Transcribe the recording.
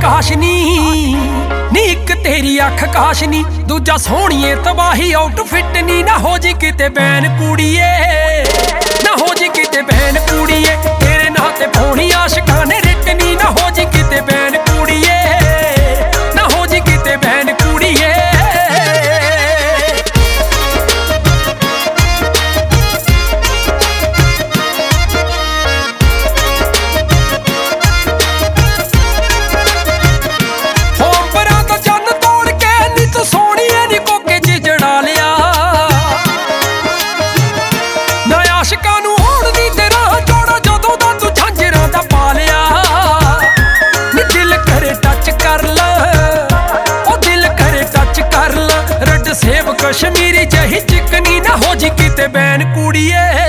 काशनी नी एक तेरी अख काशनी दूजा सोहणीए तबाही आउटफिट नी ना हो जी किते बैन कुड़िए ना हो जी किते बैन कुड़िए तेरे नां ते फोनी आशिकां ने रिट नी ना हो जी किते बैन कुड़िए ना हो जी किते बैन कुड़िए कश्मीरी जही चिकनी ना हो जी किते बैन कुड़िए।